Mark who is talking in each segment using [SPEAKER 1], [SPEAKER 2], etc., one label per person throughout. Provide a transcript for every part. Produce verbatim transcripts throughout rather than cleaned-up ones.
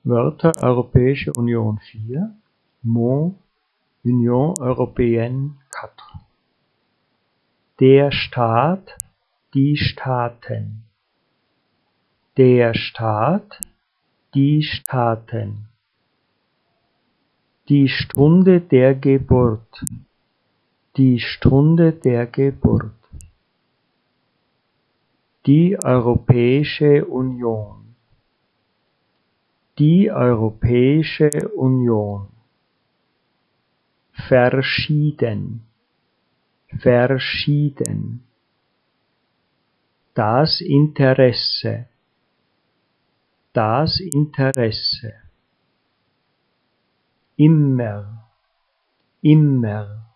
[SPEAKER 1] Wörter Europäische Union vier, Mot Union Européenne quatre. Der Staat, die Staaten. Der Staat, die Staaten. Die Stunde der Geburt. Die Stunde der Geburt. Die Europäische Union. Die Europäische Union. Verschieden. Verschieden. Das Interesse. Das Interesse. Immer. Immer.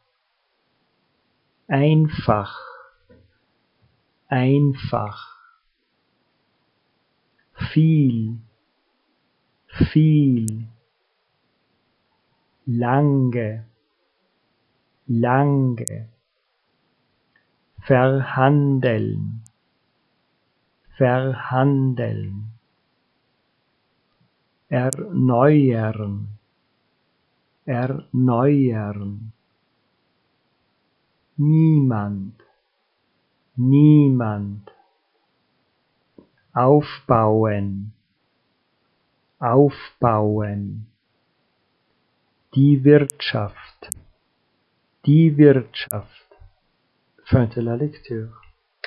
[SPEAKER 1] Einfach. Einfach. Viel. Viel. Lange. Lange. Verhandeln. Verhandeln. Erneuern. Erneuern. Niemand. Niemand. Aufbauen. Aufbauen. Die Wirtschaft. Die Wirtschaft. Fin de la lecture.